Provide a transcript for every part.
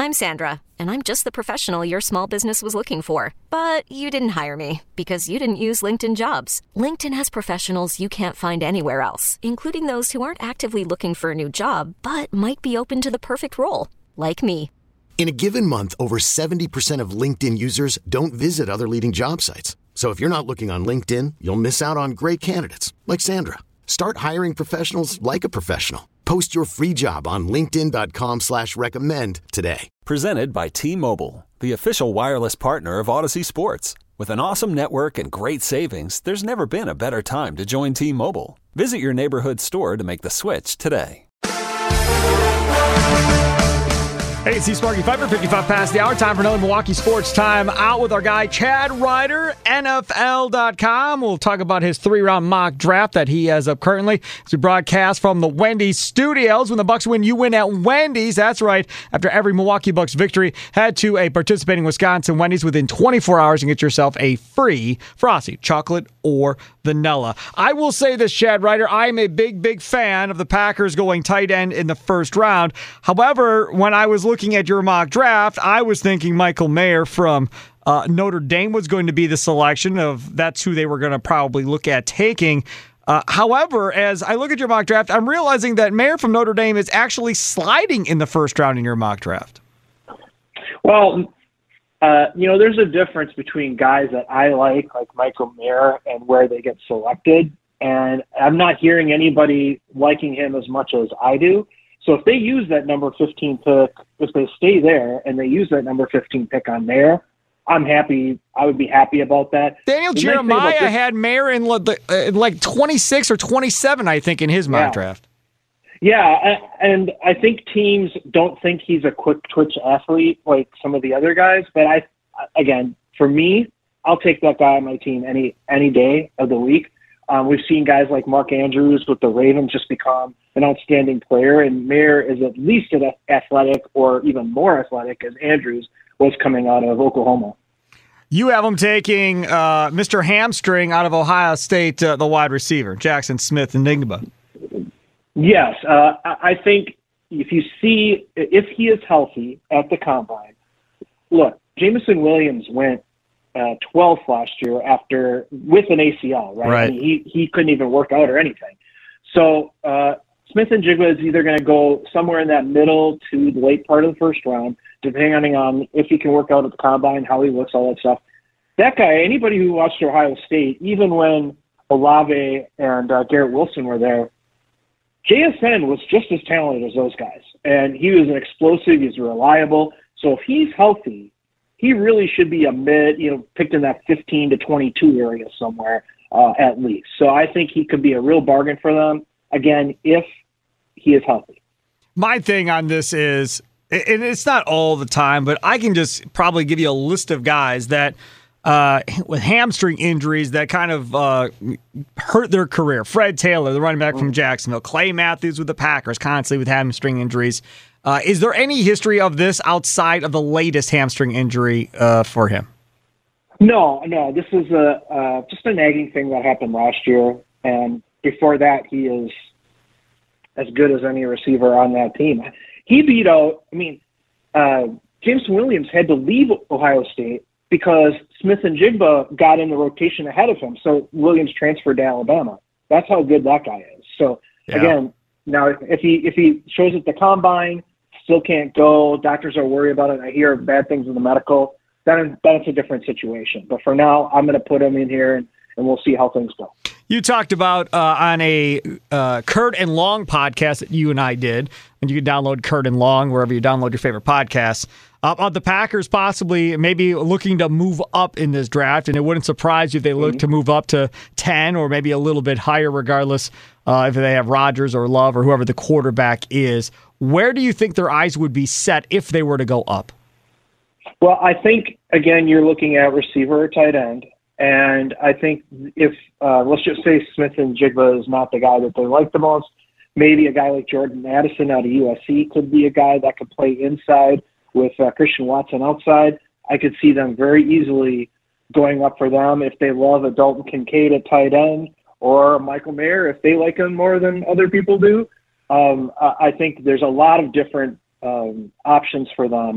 I'm Sandra, and I'm just the professional your small business was looking for. But you didn't hire me because you didn't use LinkedIn Jobs. LinkedIn has professionals you can't find anywhere else, including those who aren't actively looking for a new job, but might be open to the perfect role, like me. In a given month, over 70% of LinkedIn users don't visit other leading job sites. So if you're not looking on LinkedIn, you'll miss out on great candidates like Sandra. Start hiring professionals like a professional. Post your free job on linkedin.com/recommend today. Presented by T-Mobile, the official wireless partner of Odyssey Sports. With an awesome network and great savings, there's never been a better time to join T-Mobile. Visit your neighborhood store to make the switch today. Hey, it's Sparky Piper, 55 past the hour. Time for another Milwaukee Sports Time Out with our guy, Chad Ryder, NFL.com. We'll talk about his 3-round mock draft that he has up currently as we broadcast from the Wendy's studios. When the Bucks win, you win at Wendy's. That's right. After every Milwaukee Bucks victory, head to a participating Wisconsin Wendy's within 24 hours and get yourself a free Frosty, chocolate or vanilla. I will say this, Chad Ryder, I'm a big fan of the Packers going tight end in the first round. However, when I was looking at your mock draft, I was thinking Michael Mayer from Notre Dame was going to be the selection of that's who they were going to probably look at taking. However, as I look at your mock draft, I'm realizing that Mayer from Notre Dame is actually sliding in the first round in your mock draft. Well, there's a difference between guys that I like Michael Mayer, and where they get selected. And I'm not hearing anybody liking him as much as I do. So if they use that number 15 pick, if they stay there and they use that number 15 pick on Mayer, I'm happy. I would be happy about that. Daniel Jeremiah had Mayer in like 26 or 27, I think, in his mock draft. Yeah, and I think teams don't think he's a quick twitch athlete like some of the other guys. But again, for me, I'll take that guy on my team any day of the week. We've seen guys like Mark Andrews with the Ravens just become an outstanding player, and Mayer is at least as athletic or even more athletic as Andrews was coming out of Oklahoma. You have him taking Mr. Hamstring out of Ohio State, the wide receiver, Jackson Smith-Njigba. Yes, I think if he is healthy at the combine, look, Jameson Williams went 12th last year with an ACL, right? I mean, he couldn't even work out or anything. So Smith-Njigba is either going to go somewhere in that middle to the late part of the first round, depending on if he can work out at the combine, how he looks, all that stuff. That guy, anybody who watched Ohio State, even when Olave and Garrett Wilson were there, JSN was just as talented as those guys. And he was an explosive, he's reliable. So if he's healthy, he really should be picked in that 15 to 22 area somewhere at least. So I think he could be a real bargain for them, again, if he is healthy. My thing on this is, and it's not all the time, but I can just probably give you a list of guys that with hamstring injuries that kind of hurt their career. Fred Taylor, the running back from Jacksonville. Clay Matthews with the Packers, constantly with hamstring injuries. Is there any history of this outside of the latest hamstring injury for him? No. This is just a nagging thing that happened last year. And before that, he is as good as any receiver on that team. He beat out, James Williams had to leave Ohio State because Smith-Njigba got in the rotation ahead of him. So Williams transferred to Alabama. That's how good that guy is. So, Again, now if he shows at the combine, still can't go, doctors are worried about it, I hear bad things in the medical, then that's a different situation. But for now, I'm going to put him in here, and we'll see how things go. You talked about on a Kurt and Long podcast that you and I did, and you can download Kurt and Long wherever you download your favorite podcasts, on the Packers possibly maybe looking to move up in this draft, and it wouldn't surprise you if they look to move up to 10 or maybe a little bit higher regardless if they have Rodgers or Love or whoever the quarterback is. Where do you think their eyes would be set if they were to go up? Well, I think, again, you're looking at receiver or tight end. And I think if, let's just say Smith-Njigba is not the guy that they like the most, maybe a guy like Jordan Addison out of USC could be a guy that could play inside with Christian Watson outside. I could see them very easily going up for them if they love a Dalton Kincaid at tight end or Michael Mayer if they like him more than other people do. I think there's a lot of different options for them.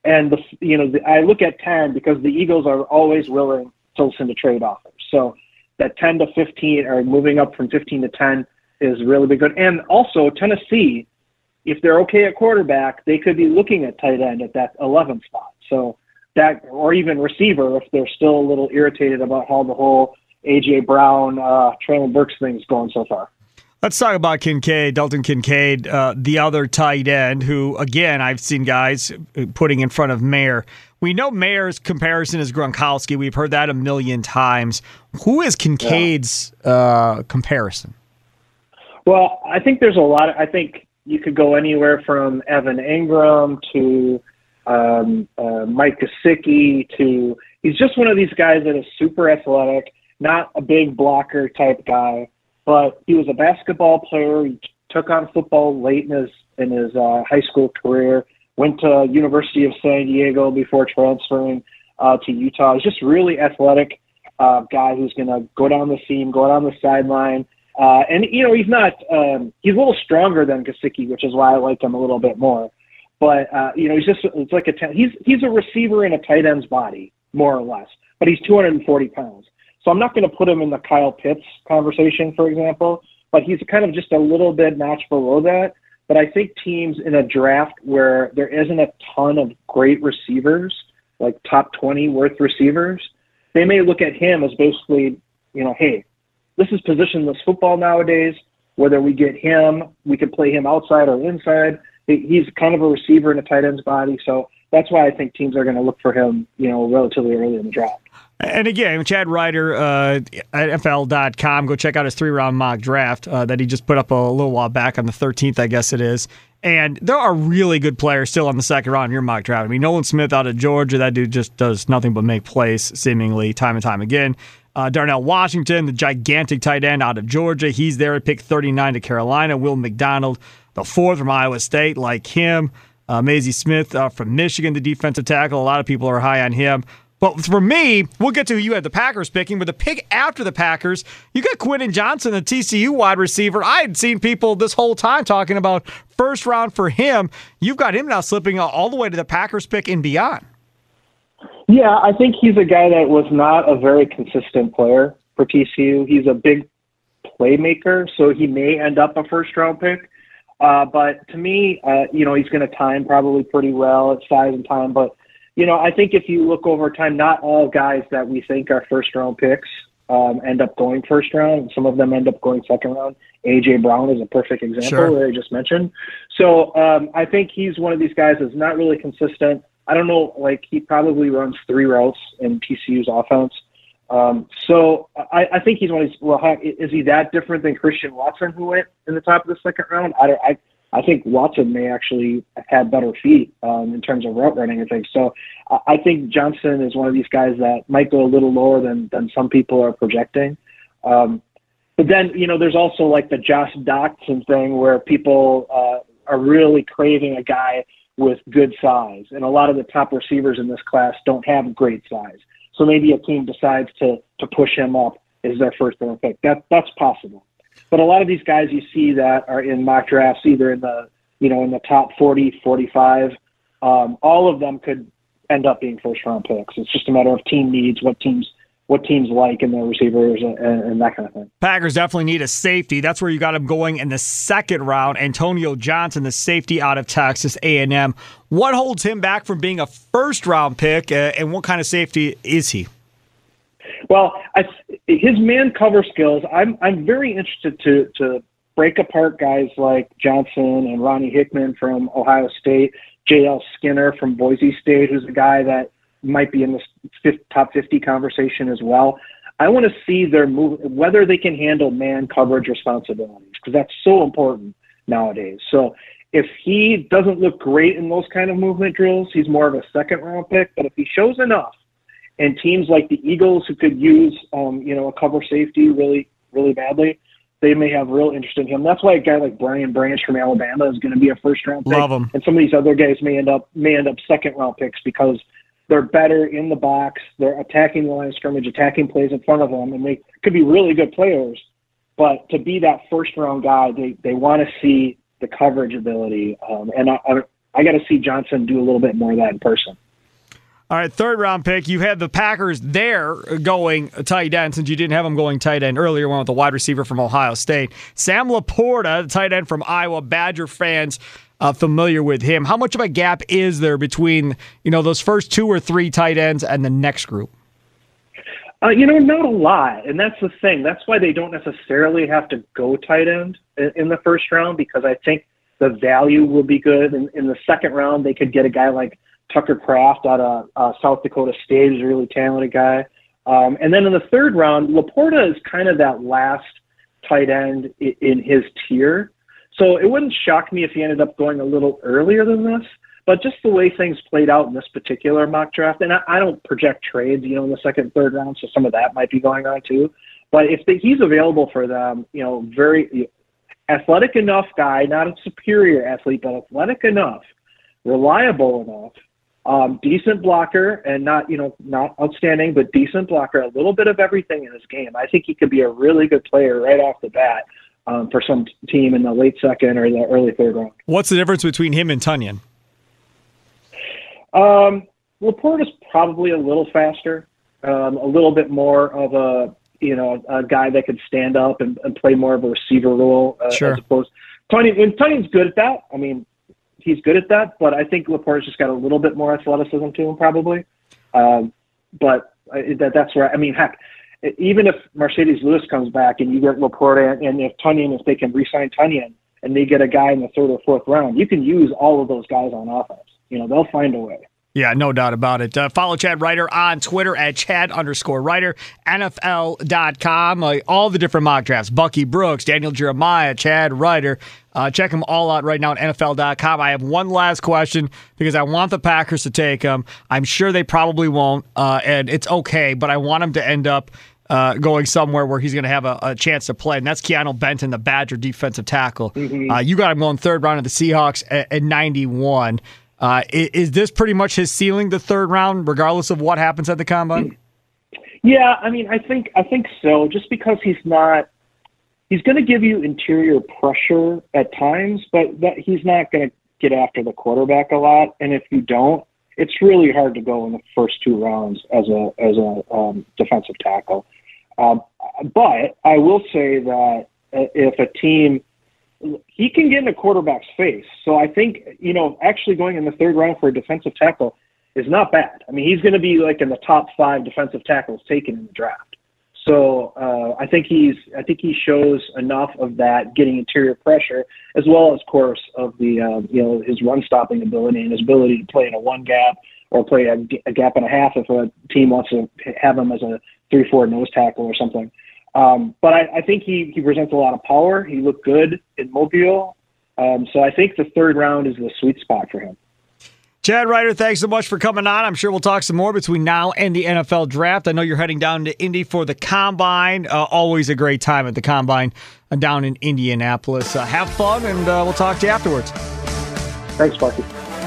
And I look at 10 because the Eagles are always willing to listen to trade offers. So that 10 to 15 or moving up from 15 to 10 is really big good. And also Tennessee, if they're okay at quarterback, they could be looking at tight end at that 11th spot. So that, or even receiver, if they're still a little irritated about how the whole A.J. Brown, Traylon Burks thing's going so far. Let's talk about Kincaid, Dalton Kincaid, the other tight end who, again, I've seen guys putting in front of Mayer. We know Mayer's comparison is Gronkowski. We've heard that a million times. Who is Kincaid's comparison? Well, I think there's a lot. I think you could go anywhere from Evan Engram to Mike Gesicki to – he's just one of these guys that is super athletic, not a big blocker type guy. But he was a basketball player. He took on football late in his high school career, went to University of San Diego before transferring to Utah. He's just really athletic guy who's going to go down the seam, go down the sideline. And, he's not he's a little stronger than Gesicki, which is why I like him a little bit more. But, it's like he's a receiver in a tight end's body, more or less. But he's 240 pounds. So I'm not going to put him in the Kyle Pitts conversation, for example, but he's kind of just a little bit notch below that. But I think teams in a draft where there isn't a ton of great receivers, like top 20 worth receivers, they may look at him as basically, hey, this is positionless football nowadays. Whether we get him, we can play him outside or inside. He's kind of a receiver in a tight end's body. So that's why I think teams are going to look for him, relatively early in the draft. And again, Chad Ryder at NFL.com. Go check out his 3-round mock draft that he just put up a little while back on the 13th, I guess it is. And there are really good players still on the second round of your mock draft. I mean, Nolan Smith out of Georgia, that dude just does nothing but make plays, seemingly, time and time again. Darnell Washington, the gigantic tight end out of Georgia, he's there at pick 39 to Carolina. Will McDonald, the fourth from Iowa State, like him. Mazie Smith from Michigan, the defensive tackle. A lot of people are high on him. But for me, we'll get to who you had the Packers picking, but the pick after the Packers, you got Quentin Johnson, the TCU wide receiver. I had seen people this whole time talking about first round for him. You've got him now slipping all the way to the Packers pick and beyond. Yeah, I think he's a guy that was not a very consistent player for TCU. He's a big playmaker, so he may end up a first-round pick. But to me, he's going to time probably pretty well at size and time, but I think if you look over time, not all guys that we think are first-round picks end up going first round. Some of them end up going second round. A.J. Brown is a perfect example that I just mentioned. So I think he's one of these guys that's not really consistent. I don't know, he probably runs 3 routes in TCU's offense. So I think he's one of these, is he that different than Christian Watson who went in the top of the second round? I think Watson may actually have had better feet in terms of route running and things. So I think Johnson is one of these guys that might go a little lower than some people are projecting. But then, there's also the Josh Doctson thing where people are really craving a guy with good size. And a lot of the top receivers in this class don't have great size. So maybe a team decides to push him up as their first round pick. That's possible. But a lot of these guys you see that are in mock drafts, either in the in the top 40, 45, all of them could end up being first round picks. It's just a matter of team needs, what teams like in their receivers and that kind of thing. Packers definitely need a safety. That's where you got him going in the second round. Antonio Johnson, the safety out of Texas A&M. What holds him back from being a first round pick, and what kind of safety is he? Well, his man cover skills, I'm very interested to break apart guys like Johnson and Ronnie Hickman from Ohio State, J.L. Skinner from Boise State, who's a guy that might be in the top 50 conversation as well. I want to see their move, whether they can handle man coverage responsibilities, because that's so important nowadays. So if he doesn't look great in those kind of movement drills, he's more of a second round pick. But if he shows enough, and teams like the Eagles who could use, a cover safety really, really badly, they may have real interest in him. That's why a guy like Brian Branch from Alabama is going to be a first-round pick. Love him. And some of these other guys may end up second-round picks because they're better in the box. They're attacking the line of scrimmage, attacking plays in front of them, and they could be really good players. But to be that first-round guy, they want to see the coverage ability. And I got to see Johnson do a little bit more of that in person. All right, third-round pick. You had the Packers there going tight end since you didn't have them going tight end earlier. One with the wide receiver from Ohio State. Sam Laporta, the tight end from Iowa. Badger fans familiar with him. How much of a gap is there between those first 2 or 3 tight ends and the next group? Not a lot, and that's the thing. That's why they don't necessarily have to go tight end in the first round, because I think the value will be good. In the second round, they could get a guy like Tucker Kraft out of South Dakota State, who's a really talented guy. And then in the third round, Laporta is kind of that last tight end in his tier. So it wouldn't shock me if he ended up going a little earlier than this. But just the way things played out in this particular mock draft, and I don't project trades, in the second, third round, so some of that might be going on too. But if he's available for them, very athletic enough guy, not a superior athlete, but athletic enough, reliable enough, decent blocker, and not outstanding, but decent blocker, a little bit of everything in his game. I think he could be a really good player right off the bat for some team in the late second or the early third round. What's the difference between him and Tonyan? Laporta's probably a little faster, a little bit more of a guy that could stand up and play more of a receiver role. Sure. As opposed Tonyan's good at that. I mean, he's good at that, but I think Laporta's just got a little bit more athleticism to him probably. But that's where, heck, even if Mercedes Lewis comes back and you get Laporta and if they can re-sign Tonyan and they get a guy in the third or fourth round, you can use all of those guys on offense. They'll find a way. Yeah, no doubt about it. Follow Chad Reiter on Twitter at Chad_Reiter, NFL.com. All the different mock drafts, Bucky Brooks, Daniel Jeremiah, Chad Reiter. Check them all out right now at NFL.com. I have one last question because I want the Packers to take him. I'm sure they probably won't, and it's okay, but I want him to end up going somewhere where he's going to have a chance to play, and that's Keanu Benton, the Badger defensive tackle. Mm-hmm. You got him going third round of the Seahawks at 91. Is this pretty much his ceiling, the third round, regardless of what happens at the combine? Yeah, I think so. Just because he's going to give you interior pressure at times, but he's not going to get after the quarterback a lot. And if you don't, it's really hard to go in the first 2 rounds as a defensive tackle. But I will say that if a team, he can get in a quarterback's face. So I think, actually going in the third round for a defensive tackle is not bad. He's going to be like in the top 5 defensive tackles taken in the draft. So I think he shows enough of that getting interior pressure, as well as, of course, of the his run stopping ability and his ability to play in a 1 gap or play a gap and a half if a team wants to have him as a 3-4 nose tackle or something. But I think he presents a lot of power. He looked good in Mobile. So I think the third round is the sweet spot for him. Chad Reiter, thanks so much for coming on. I'm sure we'll talk some more between now and the NFL draft. I know you're heading down to Indy for the Combine. Always a great time at the Combine down in Indianapolis. Have fun, and we'll talk to you afterwards. Thanks, Bucky.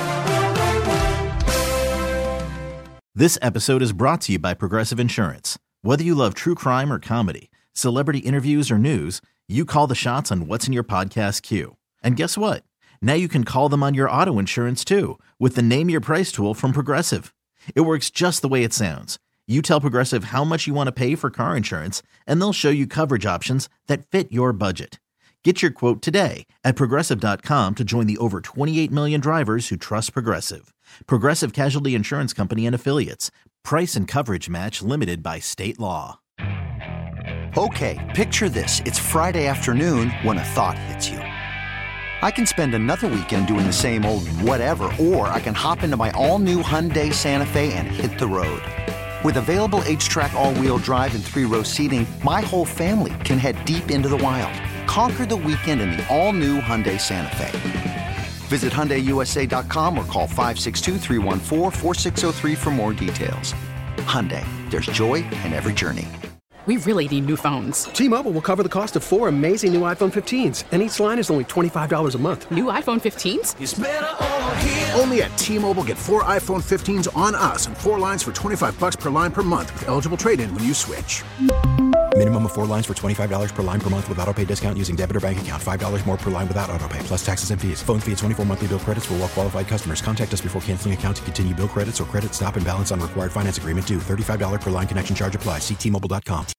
This episode is brought to you by Progressive Insurance. Whether you love true crime or comedy, celebrity interviews or news, you call the shots on what's in your podcast queue. And guess what? Now you can call them on your auto insurance too with the Name Your Price tool from Progressive. It works just the way it sounds. You tell Progressive how much you want to pay for car insurance, and they'll show you coverage options that fit your budget. Get your quote today at Progressive.com to join the over 28 million drivers who trust Progressive. Progressive Casualty Insurance Company and Affiliates. Price and coverage match limited by state law. Okay, picture this. It's Friday afternoon when a thought hits you. I can spend another weekend doing the same old whatever, or I can hop into my all-new Hyundai Santa Fe and hit the road. With available H-Track all-wheel drive and 3-row seating, my whole family can head deep into the wild. Conquer the weekend in the all-new Hyundai Santa Fe. Visit HyundaiUSA.com or call 562-314-4603 for more details. Hyundai, there's joy in every journey. We really need new phones. T-Mobile will cover the cost of 4 amazing new iPhone 15s, and each line is only $25 a month. New iPhone 15s? It's better over here. Only at T-Mobile, get 4 iPhone 15s on us and 4 lines for $25 per line per month with eligible trade-in when you switch. Minimum of 4 lines for $25 per line per month with autopay discount using debit or bank account. $5 more per line without autopay, plus taxes and fees. Phone fee at 24 monthly bill credits for well qualified customers. Contact us before canceling account to continue bill credits or credit stop and balance on required finance agreement due. $35 per line connection charge applies. See T-Mobile.com.